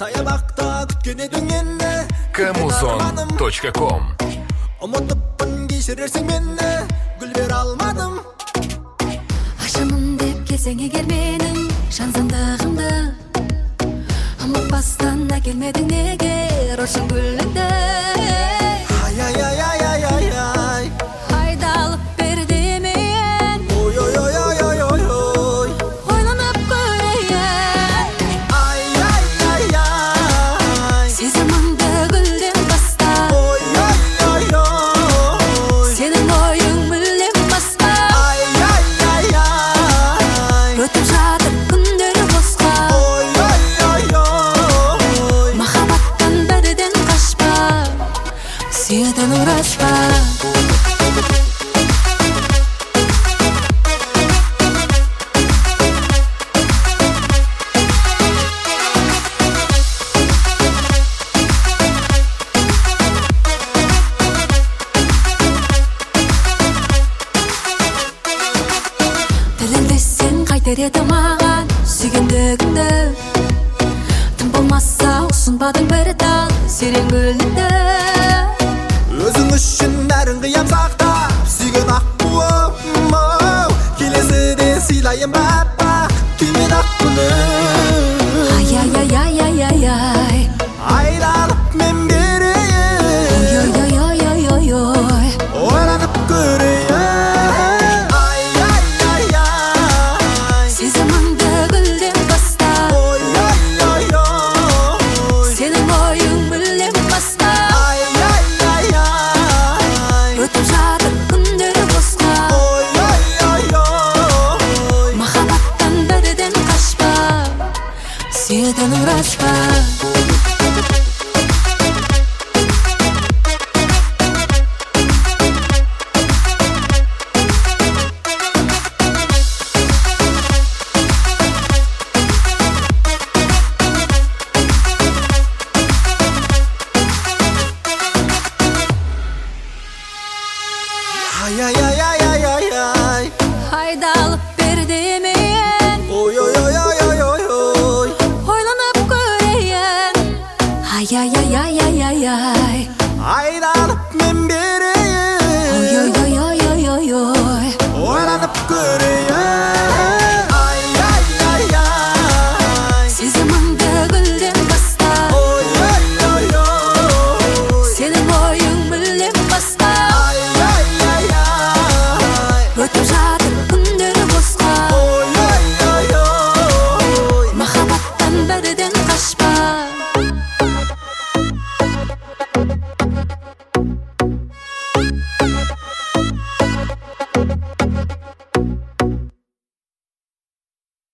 Саябақта күткен едің мені, Kamuson.com ұмытыппын кешірерсің мені, гүл бере алмадым. Ашамын деп келсең егер менің жансындығымды, ұмытпастан әкелмедің неге рошын гүліңді. Ай, Айдалып бер демейін, ой, ойланып көрейін. Сезіміңді гүлден баста, сенің ойың мүлдем басқа. Өтіп жатыр күндері босқа, махаббаттан бірден қашпа, сүйетін ұраспа. Тіліндесең қайтер еді маған сүйгендігіңді, тым болмаса ұсынбадың бір тал серен гүліңді. өзің үшін бәрін қиям сақтап, сүйген аққуым, келесіде сыйлайын аппақ күймен ақ гүлім. Ай, Айдалып мен берейін, ойланып көрейін. сезіміңді гүлден баста, сенің ойың мүлдем басқа. Өтіп жатыр күндері босқа, махаббаттан бірден қашпа, сүйетін ұраспа. Айдалып бер демейін, Ой, ойланып көрейін. айдалып мен берейін, ойланып көрейін. сезіміңді гүлден баста, сенің ойың мүлдем басқа. Өтіп